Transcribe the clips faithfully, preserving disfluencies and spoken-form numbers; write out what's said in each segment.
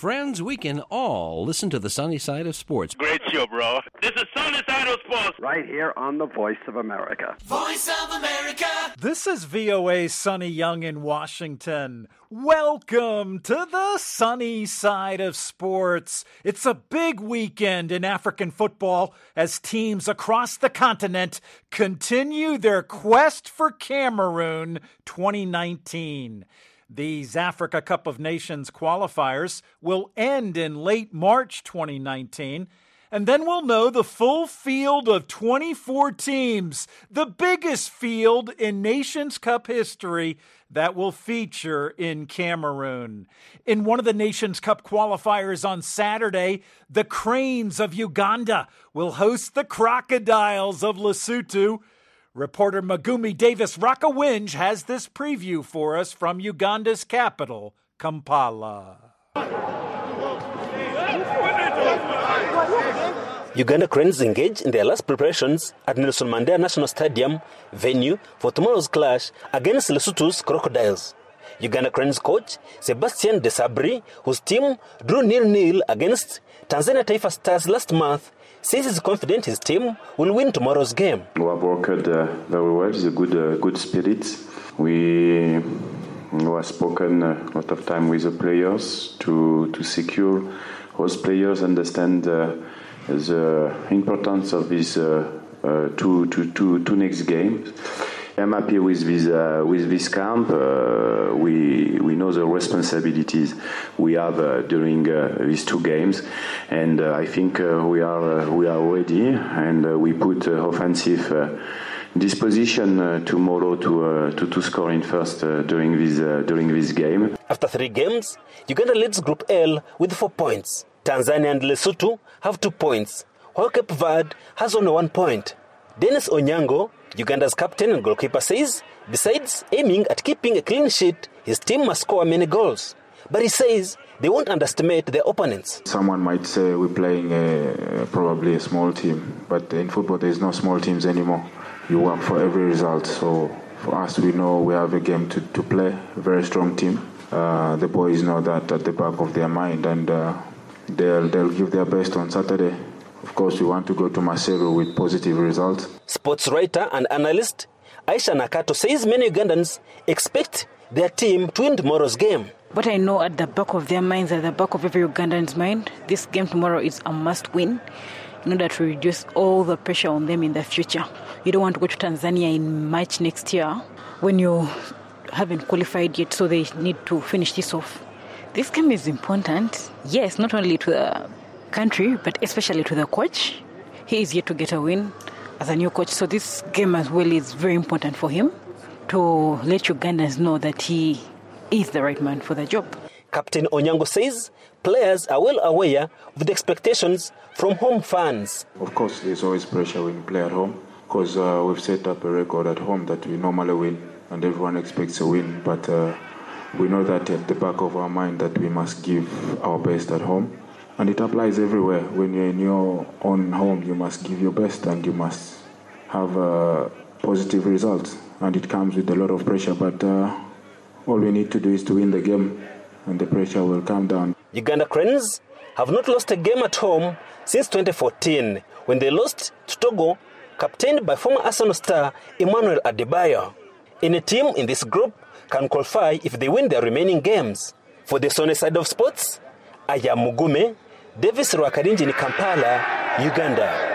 friends, we can all listen to the sunny side of sports. Great show, bro. This is Sunny Side of Sports. Right here on the Voice of America. Voice of America. This is V O A's Sonny Young in Washington. Welcome to the sunny side of sports. It's a big weekend in African football as teams across the continent continue their quest for Cameroon twenty nineteen. These Africa Cup of Nations qualifiers will end in late March twenty nineteen, and then we'll know the full field of twenty-four teams, the biggest field in Nations Cup history that will feature in Cameroon. In one of the Nations Cup qualifiers on Saturday, the Cranes of Uganda will host the Crocodiles of Lesotho. Reporter Magumi Davis Rakawinj has this preview for us from Uganda's capital, Kampala. Uganda Cranes engage in their last preparations at Nelson Mandela National Stadium, venue for tomorrow's clash against Lesotho's Crocodiles. Uganda Cranes coach Sebastian Desabri, whose team drew nil-nil against Tanzania Taifa Stars last month, says he's confident his team will win tomorrow's game. We have worked uh, very well. It's a good, uh, good spirit. We, we have spoken a lot of time with the players to to secure those players understand uh, the importance of these uh, uh, two, two, two, two next games. I'm happy with this uh, with this camp. Uh, we we know the responsibilities we have uh, during uh, these two games, and uh, I think uh, we are uh, we are ready, and uh, we put uh, offensive uh, disposition uh, tomorrow to, uh, to to score in first uh, during this uh, during this game. After three games, Uganda leads Group L with four points. Tanzania and Lesotho have two points, while Cape Verde has only one point. Dennis Onyango, Uganda's captain and goalkeeper, says besides aiming at keeping a clean sheet, his team must score many goals. But he says they won't underestimate their opponents. Someone might say we're playing a, probably a small team, but in football there's no small teams anymore. You work for every result. So for us, we know we have a game to, to play, a very strong team. Uh, the boys know that at the back of their mind, and uh, they'll, they'll give their best on Saturday. Of course, we want to go to Maseru with positive results. Sports writer and analyst Aisha Nakato says many Ugandans expect their team to win tomorrow's game. What I know at the back of their minds, at the back of every Ugandan's mind, this game tomorrow is a must-win in order to reduce all the pressure on them in the future. You don't want to go to Tanzania in March next year when you haven't qualified yet, so they need to finish this off. This game is important, yes, not only to the country, but especially to the coach. He is yet to get a win as a new coach, so this game as well is very important for him to let Ugandans know that he is the right man for the job. Captain Onyango says players are well aware of the expectations from home fans. Of course, there's always pressure when you play at home, because uh, we've set up a record at home that we normally win, and everyone expects a win, but uh, we know that at the back of our mind that we must give our best at home. And it applies everywhere. When you're in your own home, you must give your best and you must have uh, positive results. And it comes with a lot of pressure, but uh, all we need to do is to win the game and the pressure will come down. Uganda Cranes have not lost a game at home since twenty fourteen, when they lost to Togo, captained by former Arsenal star Emmanuel Adebayo. Any team in this group can qualify if they win their remaining games. For the sunny side of sports, I am Mugume Davis Rwakarinji in Kampala, Uganda.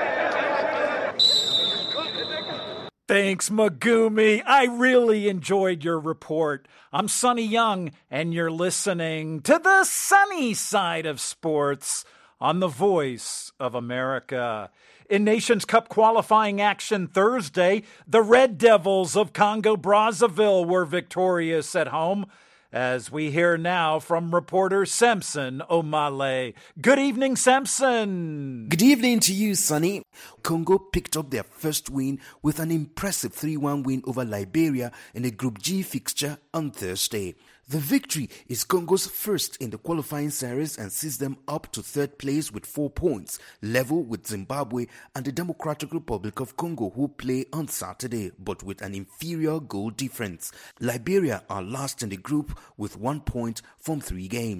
Thanks, Magumi. I really enjoyed your report. I'm Sonny Young, and you're listening to the sunny side of sports on the Voice of America. In Nations Cup qualifying action Thursday, the Red Devils of Congo-Brazzaville were victorious at home. As we hear now from reporter Samson Omale. Good evening, Samson. Good evening to you, Sonny. Congo picked up their first win with an impressive three one win over Liberia in a Group G fixture on Thursday. The victory is Congo's first in the qualifying series and sees them up to third place with four points, level with Zimbabwe and the Democratic Republic of Congo, who play on Saturday, but with an inferior goal difference. Liberia are last in the group with one point from three games.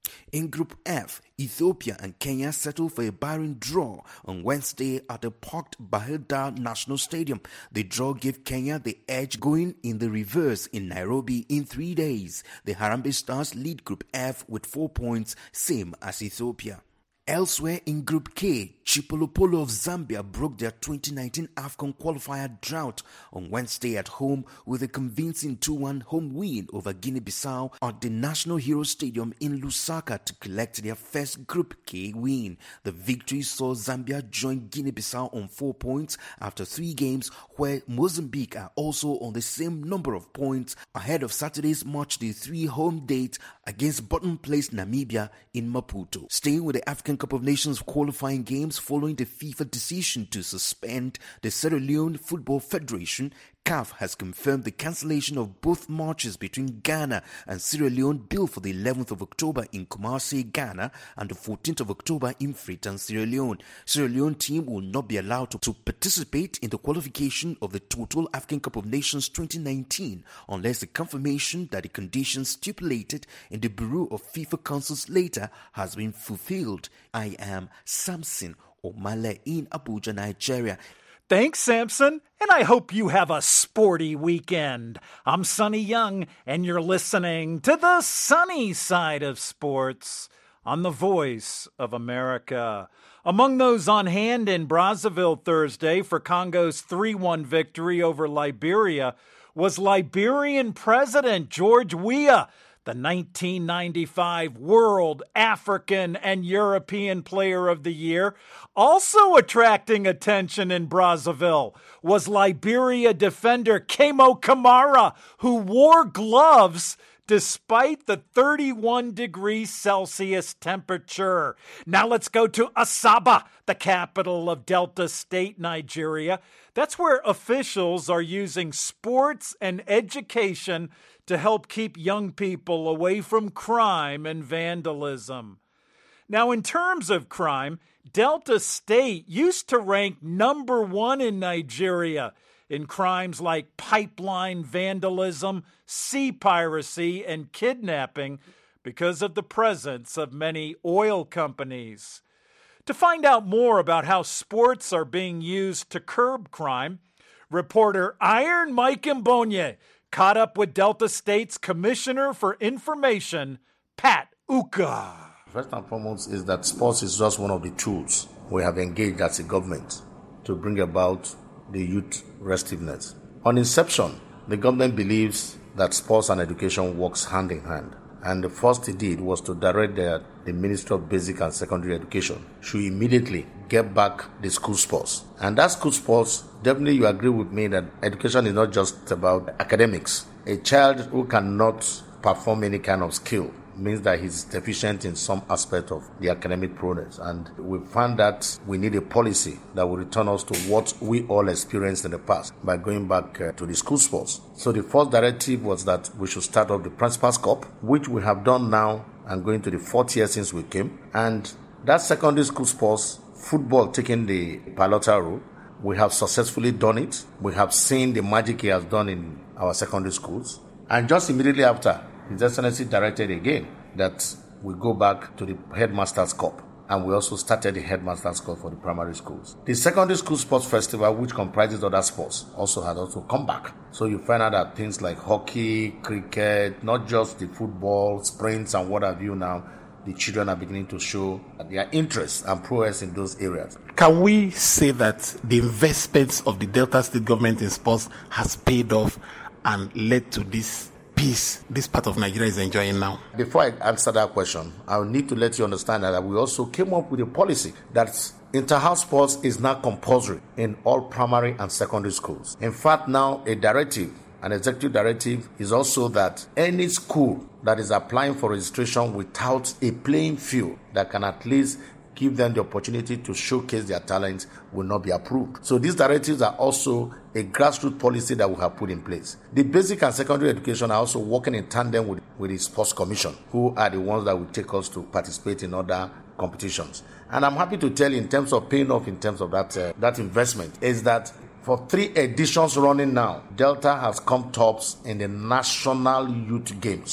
In Group F, Ethiopia and Kenya settled for a barren draw on Wednesday at the parked Bahir Dar National Stadium. The draw gave Kenya the edge going in the reverse in Nairobi in three days. The Harambee Stars lead Group F with four points, same as Ethiopia. Elsewhere in Group K, Chipolopolo of Zambia broke their twenty nineteen AFCON qualifier drought on Wednesday at home with a convincing two one home win over Guinea-Bissau at the National Hero Stadium in Lusaka to collect their first Group K win. The victory saw Zambia join Guinea-Bissau on four points after three games, where Mozambique are also on the same number of points ahead of Saturday's March the third home date against bottom-placed Namibia in Maputo. Staying with the African Cup of Nations qualifying games following the FIFA decision to suspend the Sierra Leone Football Federation, C A F has confirmed the cancellation of both matches between Ghana and Sierra Leone billed for the eleventh of October in Kumasi, Ghana and the fourteenth of October in Freetown, Sierra Leone. Sierra Leone team will not be allowed to, to participate in the qualification of the Total African Cup of Nations twenty nineteen unless the confirmation that the conditions stipulated in the Bureau of FIFA Councils later has been fulfilled. I am Samson Omale in Abuja, Nigeria. Thanks, Samson, and I hope you have a sporty weekend. I'm Sonny Young, and you're listening to the sunny side of sports on the Voice of America. Among those on hand in Brazzaville Thursday for Congo's three one victory over Liberia was Liberian President George Weah, the nineteen ninety-five World, African, and European Player of the Year. Also attracting attention in Brazzaville was Liberia defender Kemo Kamara, who wore gloves despite the thirty-one degrees Celsius temperature. Now let's go to Asaba, the capital of Delta State, Nigeria. That's where officials are using sports and education to help keep young people away from crime and vandalism. Now, in terms of crime, Delta State used to rank number one in Nigeria in crimes like pipeline vandalism, sea piracy, and kidnapping because of the presence of many oil companies. To find out more about how sports are being used to curb crime, reporter Iron Mike Mbonye caught up with Delta State's Commissioner for Information, Pat Uka. First and foremost is that sports is just one of the tools we have engaged as a government to bring about the youth restiveness. On inception, the government believes that sports and education works hand in hand. And the first it did was to direct the, the Ministry of Basic and Secondary Education should immediately get back the school sports. And that school sports, definitely you agree with me that education is not just about academics. A child who cannot perform any kind of skill means that he's deficient in some aspect of the academic progress. And we found that we need a policy that will return us to what we all experienced in the past by going back uh, to the school sports. So the first directive was that we should start off the Principal's Cup, which we have done now and going to the fourth year since we came. And that secondary school sports, football taking the pilotal role, we have successfully done it. We have seen the magic he has done in our secondary schools. And just immediately after, His Excellency directed again that we go back to the Headmasters' Cup, and we also started the Headmasters' Cup for the primary schools. The Secondary School Sports Festival, which comprises other sports, also has also come back. So you find out that things like hockey, cricket, not just the football, sprints and what have you now, the children are beginning to show their interest and prowess in those areas. Can we say that the investments of the Delta State government in sports has paid off and led to this peace this part of Nigeria is enjoying now? Before I answer that question, I need to let you understand that we also came up with a policy that inter-house sports is now compulsory in all primary and secondary schools. In fact, now a directive, an executive directive, is also that any school that is applying for registration without a playing field that can at least give them the opportunity to showcase their talents will not be approved. So these directives are also a grassroots policy that we have put in place. The basic and secondary education are also working in tandem with, with the Sports Commission, who are the ones that will take us to participate in other competitions. And I'm happy to tell you, in terms of paying off, in terms of that, uh, that investment, is that for three editions running now, Delta has come tops in the National Youth Games.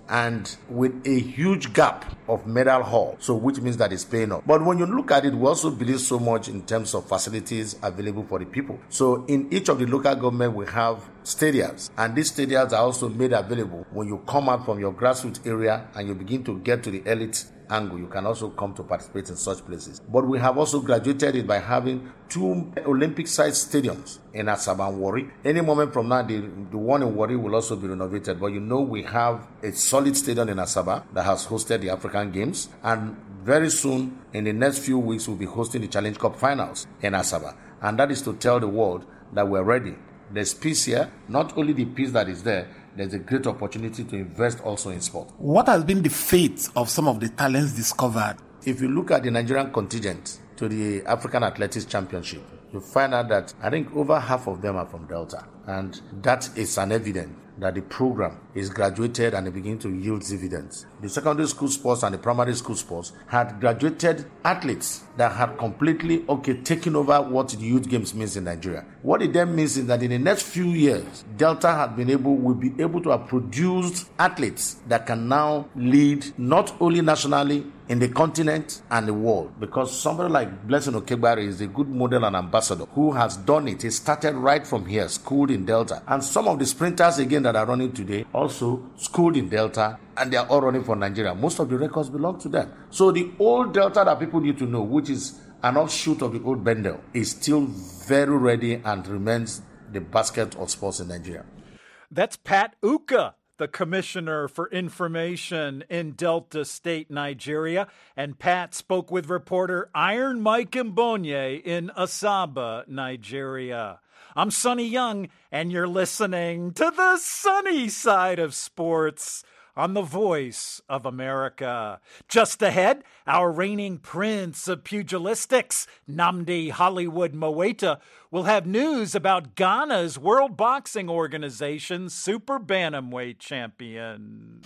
and with a huge gap of medal haul, so which means that it's paying off. But when you look at it, we also believe so much in terms of facilities available for the people. So in each of the local government, we have stadiums, and these stadiums are also made available when you come out from your grassroots area and you begin to get to the elite angle. You can also come to participate in such places. But we have also graduated it by having two Olympic-sized stadiums in Asaba and Warri. Any moment from now, the, the one in Warri will also be renovated. But you know, we have a solid stadium in Asaba that has hosted the African Games, and very soon, in the next few weeks, we'll be hosting the Challenge Cup finals in Asaba. And that is to tell the world that we're ready. There's peace here, not only the peace that is there, there's a great opportunity to invest also in sport. What has been the fate of some of the talents discovered? If you look at the Nigerian contingent to the African Athletics Championship, you find out that I think over half of them are from Delta. And that is an evidence that the program is graduated and they begin to yield dividends. The secondary school sports and the primary school sports had graduated athletes that had completely, okay, taken over what the youth games means in Nigeria. What it then means is that in the next few years, Delta had been able, will be able to have produced athletes that can now lead not only nationally, in the continent and the world, because somebody like Blessing Okegbare is a good model and ambassador who has done it. He started right from here, schooled in Delta. And some of the sprinters again that are running today also schooled in Delta, and they are all running for Nigeria. Most of the records belong to them. So the old Delta that people need to know, which is an offshoot of the old Bendel, is still very ready and remains the basket of sports in Nigeria. That's Pat Uka, the Commissioner for Information in Delta State, Nigeria. And Pat spoke with reporter Iron Mike Mbonye in Asaba, Nigeria. I'm Sonny Young, and you're listening to the sunny side of sports on the Voice of America. Just ahead, our reigning prince of pugilistics, Nnamdi Hollywood Mowaita, will have news about Ghana's World Boxing Organization Super Bantamweight champion.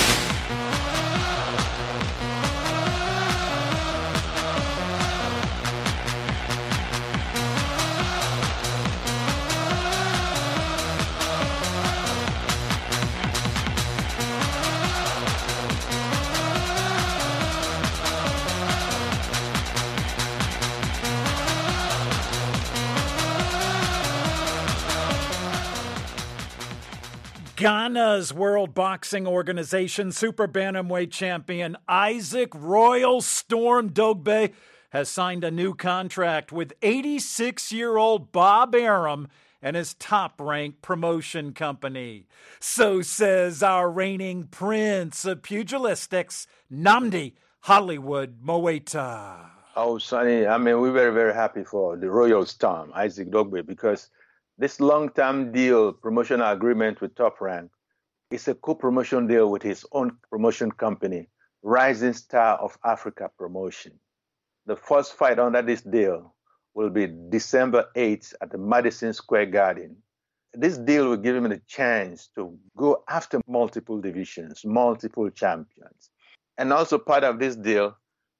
Ghana's World Boxing Organization Super Bantamweight champion Isaac Royal Storm Dogbe has signed a new contract with eighty-six-year-old Bob Arum and his top-ranked promotion company. So says our reigning prince of pugilistics, Nnamdi Hollywood Mowaita. Oh, Sonny, I mean, we're very, very happy for the Royal Storm, Isaac Dogbe, because this long-term deal, promotional agreement with Top Rank, is a co-promotion deal with his own promotion company, Rising Star of Africa Promotion. The first fight under this deal will be December eighth at the Madison Square Garden. This deal will give him the chance to go after multiple divisions, multiple champions. And also part of this deal,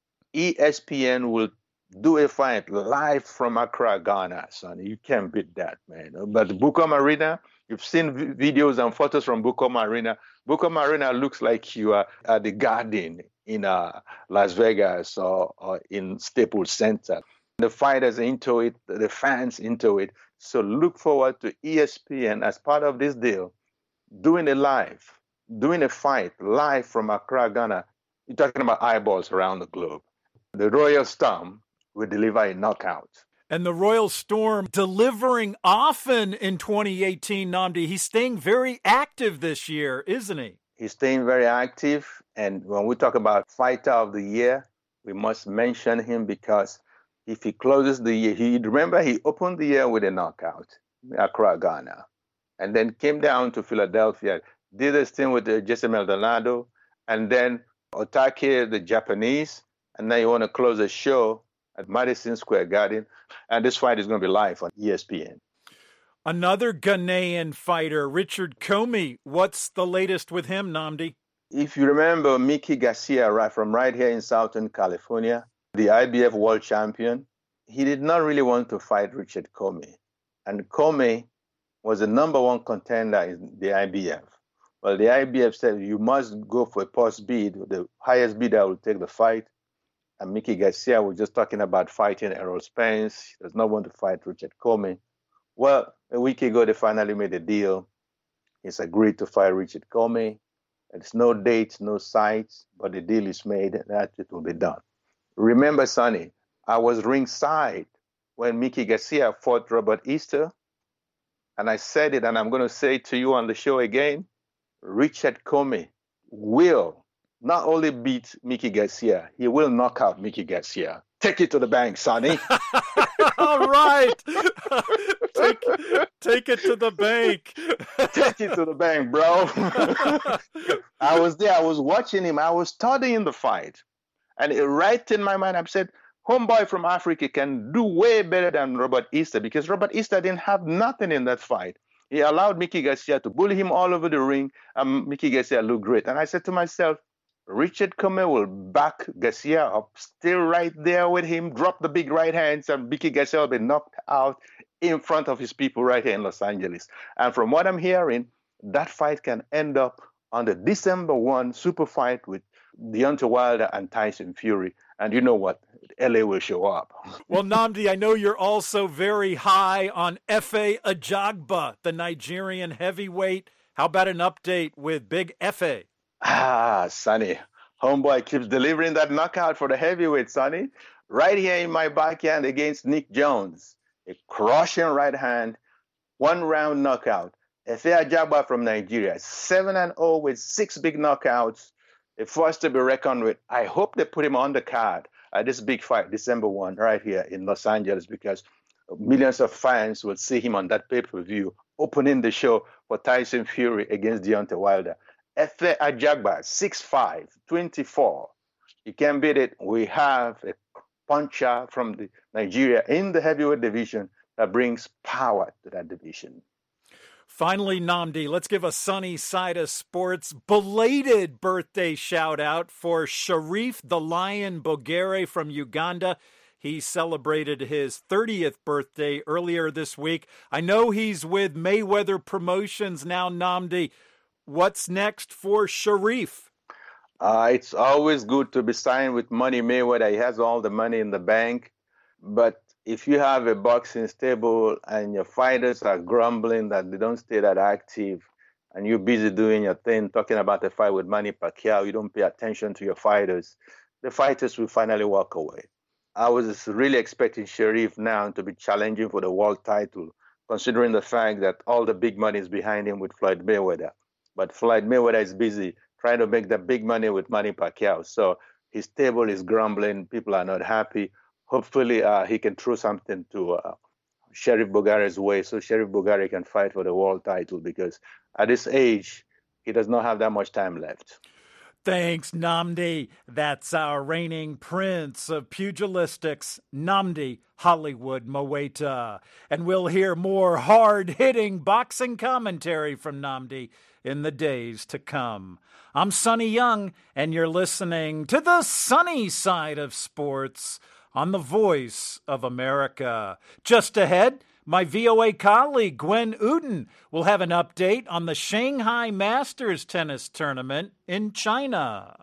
E S P N will do a fight live from Accra, Ghana, son. You can't beat that, man. But Bukom Arena, you've seen videos and photos from Bukom Arena. Bukom Arena looks like you are at the Garden in uh, Las Vegas or, or in Staples Center. The fighters into it, the fans into it. So look forward to E S P N as part of this deal, doing a live, doing a fight live from Accra, Ghana. You're talking about eyeballs around the globe. The Royal Storm will deliver a knockout. And the Royal Storm delivering often in twenty eighteen, Nnamdi. He's staying very active this year, isn't he? He's staying very active. And when we talk about Fighter of the Year, we must mention him because if he closes the year, he remember he opened the year with a knockout, Accra, Ghana, and then came down to Philadelphia, did this thing with uh, Jesse Maldonado, and then Otake, the Japanese, and now you want to close the show at Madison Square Garden, and this fight is going to be live on E S P N. Another Ghanaian fighter, Richard Comey. What's the latest with him, Nnamdi? If you remember Mickey Garcia, right from right here in Southern California, the I B F world champion, he did not really want to fight Richard Comey. And Comey was the number one contender in the I B F. Well, the I B F said you must go for a post bid. The highest bidder will take the fight. And Mickey Garcia was just talking about fighting Errol Spence. He does not want to fight Richard Comey. Well, a week ago, they finally made a deal. He's agreed to fight Richard Comey. There's no date, no sites, but the deal is made and that it will be done. Remember, Sonny, I was ringside when Mickey Garcia fought Robert Easter. And I said it, and I'm going to say it to you on the show again. Richard Comey will not only beat Mickey Garcia, he will knock out Mickey Garcia. Take it to the bank, Sonny. All right. take, take it to the bank. Take it to the bank, bro. I was there. I was watching him. I was studying the fight. And it, right in my mind, I said, homeboy from Africa can do way better than Robert Easter because Robert Easter didn't have nothing in that fight. He allowed Mickey Garcia to bully him all over the ring, and Mickey Garcia looked great. And I said to myself, Richard Comey will back Garcia up, still right there with him, drop the big right hands, and Mickey Garcia will be knocked out in front of his people right here in Los Angeles. And from what I'm hearing, that fight can end up on the December first super fight with Deontay Wilder and Tyson Fury. And you know what? L A will show up. Well, Nnamdi, I know you're also very high on Efe Ajagba, the Nigerian heavyweight. How about an update with Big Efe? Ah, Sonny. Homeboy keeps delivering that knockout for the heavyweight, Sonny. Right here in my backyard against Nick Jones. A crushing right hand, one round knockout. Efe Ajagba from Nigeria, seven and oh with six big knockouts. A force to be reckoned with. I hope they put him on the card at this big fight, December first, right here in Los Angeles, because millions of fans will see him on that pay-per-view, opening the show for Tyson Fury against Deontay Wilder. Efe Ajagba, six five, twenty-four. You can't beat it. We have a puncher from the Nigeria in the heavyweight division that brings power to that division. Finally, Nnamdi, let's give a sunny side of sports belated birthday shout out for Sharif the Lion Bogere from Uganda. He celebrated his thirtieth birthday earlier this week. I know he's with Mayweather Promotions now, Nnamdi. What's next for Sharif? Uh, it's always good to be signed with Money Mayweather. He has all the money in the bank. But if you have a boxing stable and your fighters are grumbling that they don't stay that active and you're busy doing your thing, talking about the fight with Manny Pacquiao, you don't pay attention to your fighters, the fighters will finally walk away. I was really expecting Sharif now to be challenging for the world title, considering the fact that all the big money is behind him with Floyd Mayweather. But Floyd Mayweather is busy trying to make the big money with Manny Pacquiao. So his table is grumbling. People are not happy. Hopefully, uh, he can throw something to uh, Sharif Bogare's way so Sharif Bogare can fight for the world title, because at this age, he does not have that much time left. Thanks, Nnamdi. That's our reigning prince of pugilistics, Nnamdi Hollywood Maweta. And we'll hear more hard-hitting boxing commentary from Nnamdi in the days to come. I'm Sonny Young, and you're listening to the sunny side of sports on the Voice of America. Just ahead, my V O A colleague, Gwen Uden, will have an update on the Shanghai Masters tennis tournament in China.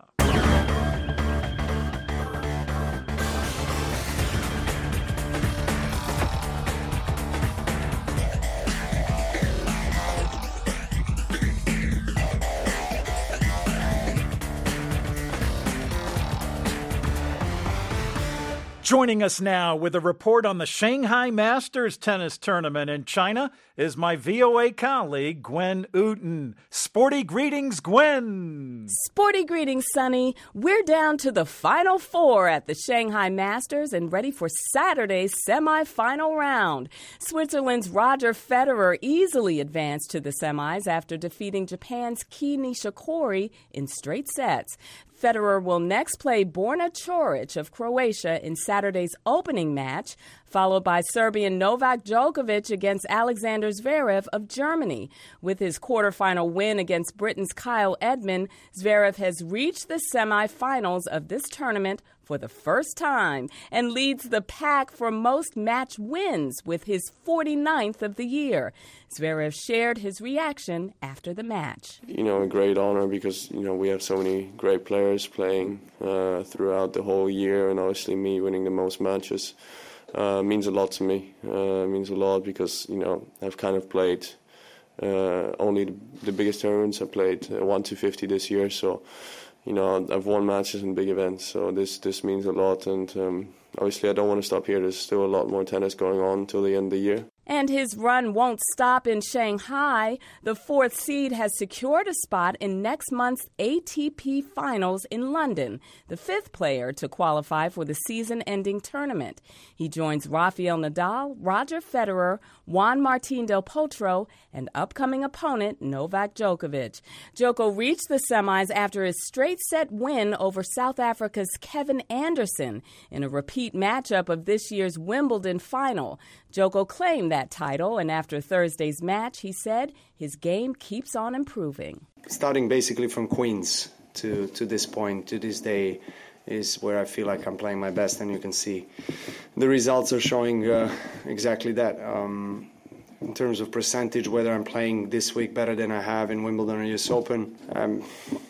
Joining us now with a report on the Shanghai Masters tennis tournament in China is my V O A colleague, Gwen Uden. Sporty greetings, Gwen. Sporty greetings, Sonny. We're down to the final four at the Shanghai Masters and ready for Saturday's semifinal round. Switzerland's Roger Federer easily advanced to the semis after defeating Japan's Kei Nishikori in straight sets. Federer will next play Borna Coric of Croatia in Saturday's opening match, followed by Serbian Novak Djokovic against Alexander Zverev of Germany. With his quarterfinal win against Britain's Kyle Edmund, Zverev has reached the semifinals of this tournament for the first time and leads the pack for most match wins with his forty-ninth of the year. Zverev shared his reaction after the match. You know, a great honor because, you know, we have so many great players playing uh, throughout the whole year, and obviously me winning the most matches uh, means a lot to me. Uh, means a lot because, you know, I've kind of played uh, only the, the biggest tournaments. I played uh, one to fifty this year, so you know, I've won matches in big events, so this this means a lot. And um, obviously, I don't want to stop here. There's still a lot more tennis going on until the end of the year. And his run won't stop in Shanghai. The fourth seed has secured a spot in next month's A T P Finals in London, the fifth player to qualify for the season-ending tournament. He joins Rafael Nadal, Roger Federer, Juan Martín del Potro, and upcoming opponent Novak Djokovic. Djoko reached the semis after his straight-set win over South Africa's Kevin Anderson in a repeat matchup of this year's Wimbledon final. Djoko claimed that title, and after Thursday's match, he said his game keeps on improving. Starting basically from Queens to, to this point, to this day, is where I feel like I'm playing my best, and you can see the results are showing uh, exactly that. Um, in terms of percentage, whether I'm playing this week better than I have in Wimbledon or U S Open, um,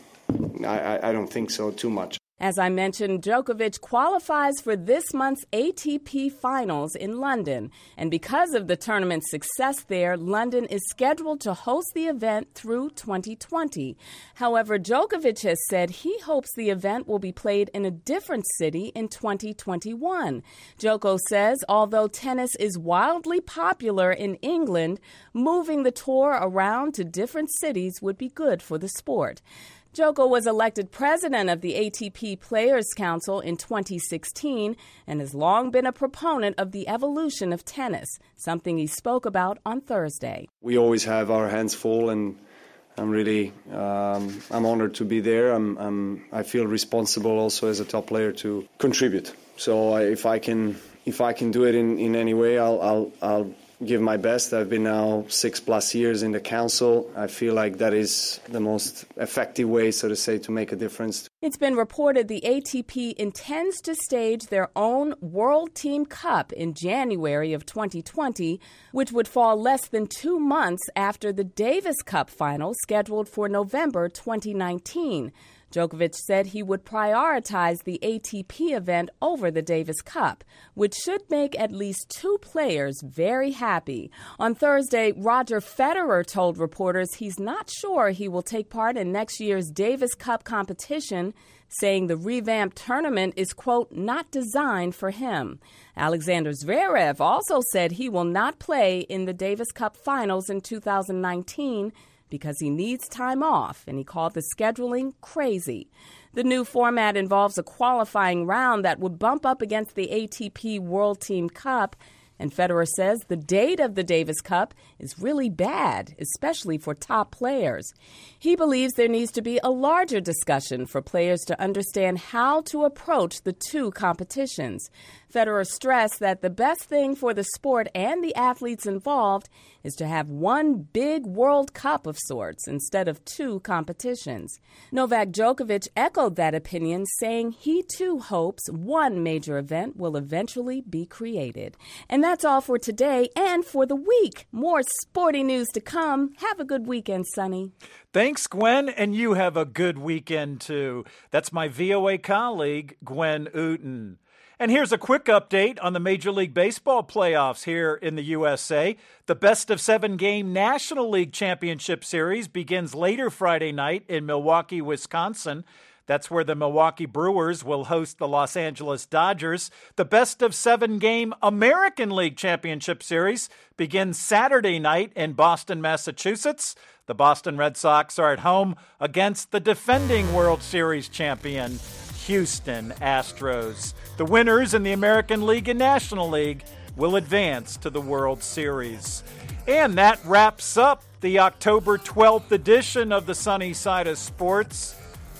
I, I don't think so too much. As I mentioned, Djokovic qualifies for this month's A T P Finals in London. And because of the tournament's success there, London is scheduled to host the event through twenty twenty. However, Djokovic has said he hopes the event will be played in a different city in twenty twenty-one. Djoko says although tennis is wildly popular in England, moving the tour around to different cities would be good for the sport. Djoko was elected president of the A T P Players Council in twenty sixteen and has long been a proponent of the evolution of tennis, something he spoke about on Thursday. We always have our hands full, and I'm really um, I'm honored to be there. I'm, I'm I feel responsible also as a top player to contribute. So I, if I can if I can do it in, in any way, I'll I'll I'll. give my best. I've been now six plus years in the council. I feel like that is the most effective way, so to say, to make a difference. It's been reported the A T P intends to stage their own World Team Cup in January of twenty twenty, which would fall less than two months after the Davis Cup final scheduled for November twenty nineteen. Djokovic said he would prioritize the A T P event over the Davis Cup, which should make at least two players very happy. On Thursday, Roger Federer told reporters he's not sure he will take part in next year's Davis Cup competition, saying the revamped tournament is, quote, not designed for him. Alexander Zverev also said he will not play in the Davis Cup finals in two thousand nineteen because he needs time off, and he called the scheduling crazy. The new format involves a qualifying round that would bump up against the A T P World Team Cup, and Federer says the date of the Davis Cup is really bad, especially for top players. He believes there needs to be a larger discussion for players to understand how to approach the two competitions. Federer stressed that the best thing for the sport and the athletes involved is to have one big World Cup of sorts instead of two competitions. Novak Djokovic echoed that opinion, saying he too hopes one major event will eventually be created. And that's all for today and for the week. More sporty news to come. Have a good weekend, Sonny. Thanks, Gwen, and you have a good weekend, too. That's my V O A colleague, Gwen Uten. And here's a quick update on the Major League Baseball playoffs here in the U S A. The best-of-seven-game National League Championship Series begins later Friday night in Milwaukee, Wisconsin. That's where the Milwaukee Brewers will host the Los Angeles Dodgers. The best-of-seven-game American League Championship Series begins Saturday night in Boston, Massachusetts. The Boston Red Sox are at home against the defending World Series champion, Houston Astros. The winners in the American League and National League will advance to the World Series. And that wraps up the October twelfth edition of the Sunny Side of Sports.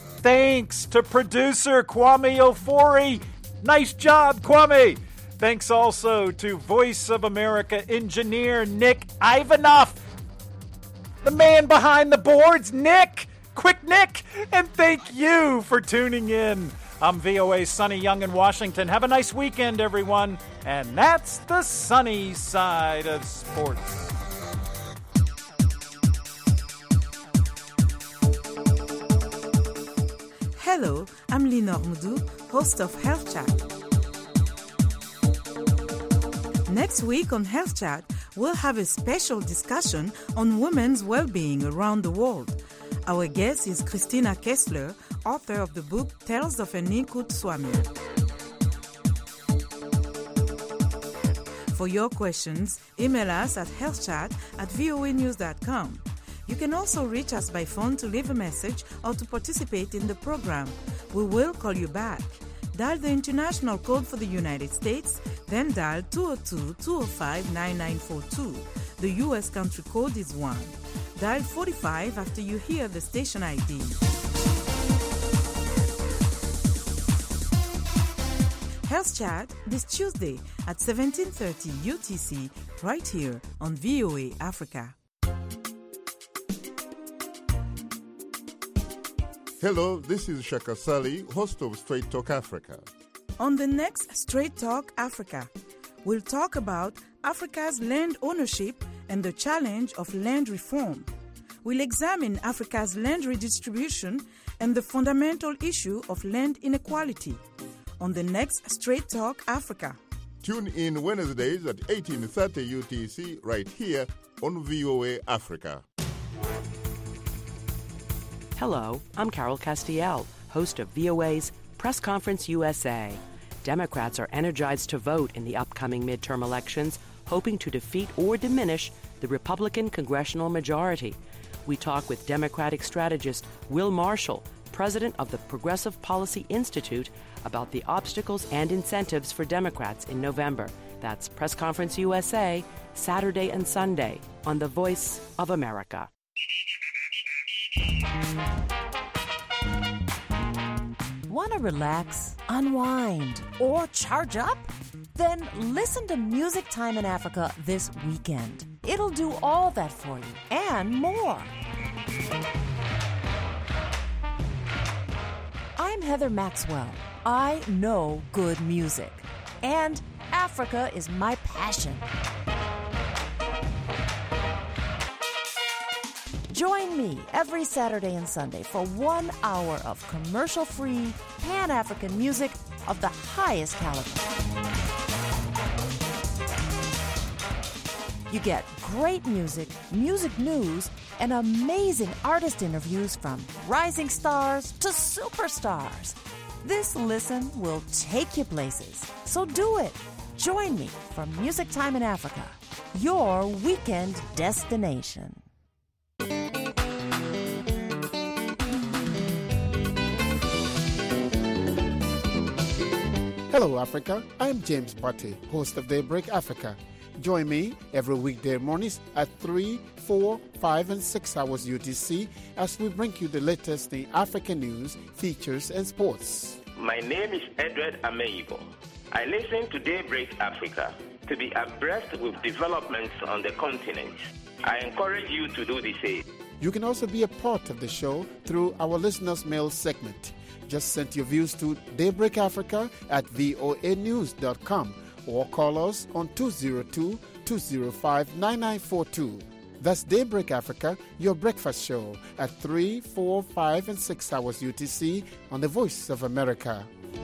Thanks to producer Kwame Ofori. Nice job, Kwame. Thanks also to Voice of America engineer Nick Ivanoff. the man behind the boards, Nick. Quick Nick, and thank you for tuning in. I'm V O A's Sonny Young in Washington. Have a nice weekend, everyone. And that's the sunny side of sports. Hello, I'm Lenore Moudou, host of Health Chat. Next week on Health Chat, we'll have a special discussion on women's well-being around the world. Our guest is Christina Kessler, author of the book Tales of an Inkut Swami. For your questions, email us at healthchat at voa news dot com. You can also reach us by phone to leave a message or to participate in the program. We will call you back. Dial the international code for the United States, then dial two oh two, two oh five, nine nine four two. The U S country code is one. Dial forty-five after you hear the station I D. Health Chat this Tuesday at seventeen thirty U T C, right here on V O A Africa. Hello, this is Shaka Sali, host of Straight Talk Africa. On the next Straight Talk Africa, we'll talk about Africa's land ownership and the challenge of land reform. We'll examine Africa's land redistribution and the fundamental issue of land inequality. On the next Straight Talk Africa. Tune in Wednesdays at eighteen thirty U T C right here on V O A Africa. Hello, I'm Carol Castiel, host of V O A's Press Conference U S A. Democrats are energized to vote in the upcoming midterm elections, hoping to defeat or diminish the Republican congressional majority. We talk with Democratic strategist Will Marshall, president of the Progressive Policy Institute, about the obstacles and incentives for Democrats in November. That's Press Conference U S A, Saturday and Sunday on The Voice of America. Want to relax, unwind, or charge up? Then listen to Music Time in Africa this weekend. It'll do all that for you and more. I'm Heather Maxwell. I know good music, and Africa is my passion. Join me every Saturday and Sunday for one hour of commercial-free, Pan-African music of the highest caliber. You get great music, music news, and amazing artist interviews from rising stars to superstars. This listen will take you places, so do it. Join me for Music Time in Africa, your weekend destination. Hello, Africa. I'm James Butte, host of Daybreak Africa. Join me every weekday mornings at three, four, five, and six hours U T C as we bring you the latest in African news, features, and sports. My name is Edward Ameibo. I listen to Daybreak Africa to be abreast with developments on the continent. I encourage you to do the same. You can also be a part of the show through our listeners' mail segment. Just send your views to Daybreak Africa at voa news dot com or call us on two oh two, two oh five, nine nine four two. That's Daybreak Africa, your breakfast show at three, four, five, and six hours U T C on the Voice of America.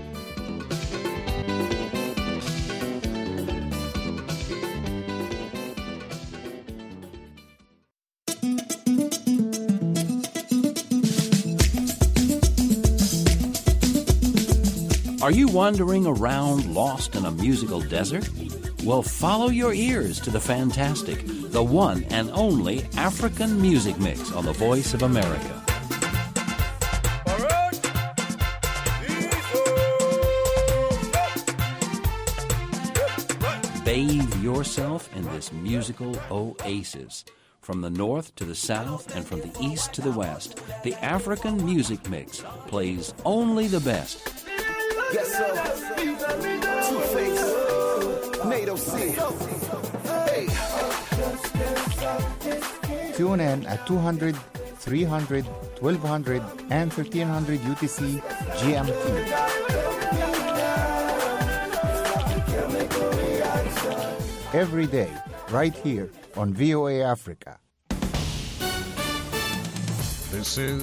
Are you wandering around lost in a musical desert? Well, follow your ears to the fantastic, the one and only African Music Mix on the Voice of America. Bathe yourself in this musical oasis. From the north to the south and from the east to the west, the African Music Mix plays only the best. Yes, sir. Two-Face, NATO C. Hey. Tune in at two hundred, three hundred, twelve hundred, and thirteen hundred U T C G M T. Every day, right here on V O A Africa. This is